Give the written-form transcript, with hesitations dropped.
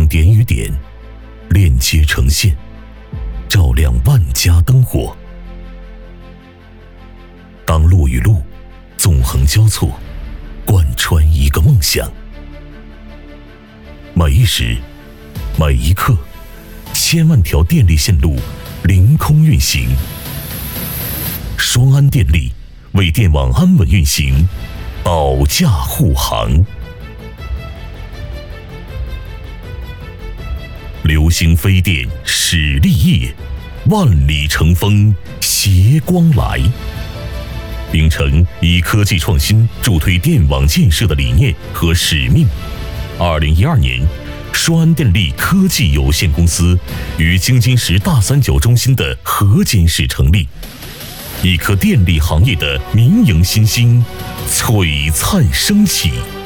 点与点链接成线，照亮万家灯火。当路与路纵横交错，贯穿一个梦想。每一时，每一刻，千万条电力线路凌空运行。双安电力为电网安稳运行保驾护航。流星飞电始立业，万里成风斜光来。秉承以科技创新助推电网建设的理念和使命，2012年，双安电力科技有限公司与京津市大三角中心的合监室成立，一颗电力行业的民营新星璀璨升起。